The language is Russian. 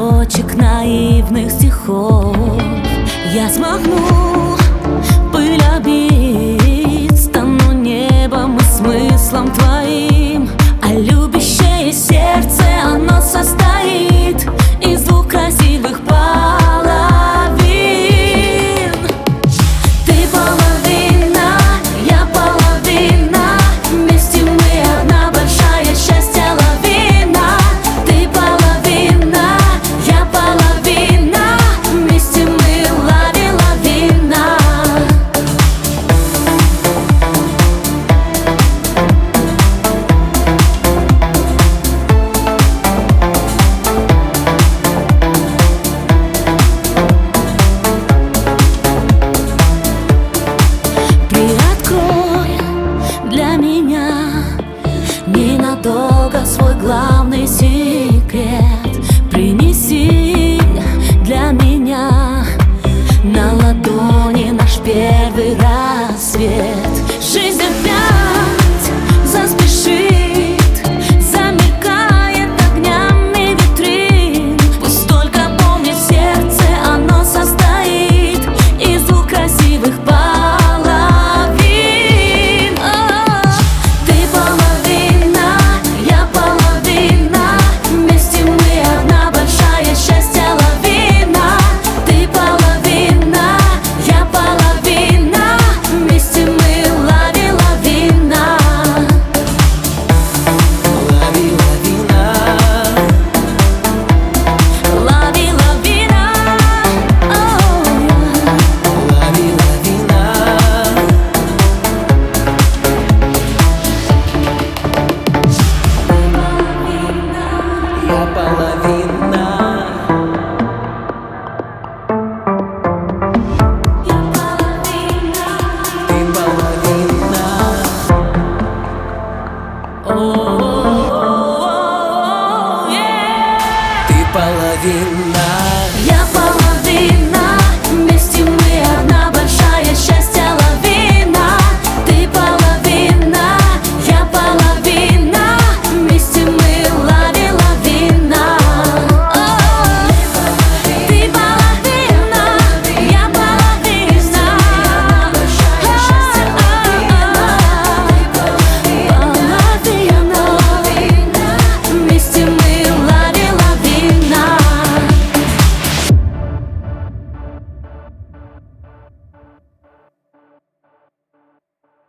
строчек наивных стихов я смахну пыль обид, стану небом и смыслом твоим. А любящее сердце, оно состоит из двух красивых половин. Ты половина, я половина, вместе мы одна большая счастья лавина. Ты половина, я половина, вместе мы лавина. Приоткрой для меня ненадолго свой главный секрет. Принеси для меня на ладони наш первый рассвет. Жизнь опять заспешит, замелькает огнями витрин. Пусть только помнит сердце, оно состоит из двух красивых половин. Ты половина, я половина, вместе мы одна большая счастья лавина. Ты половина, я половина, вместе мы лавина. Лави-лавина, Я половина. Ты половина. Ты половина.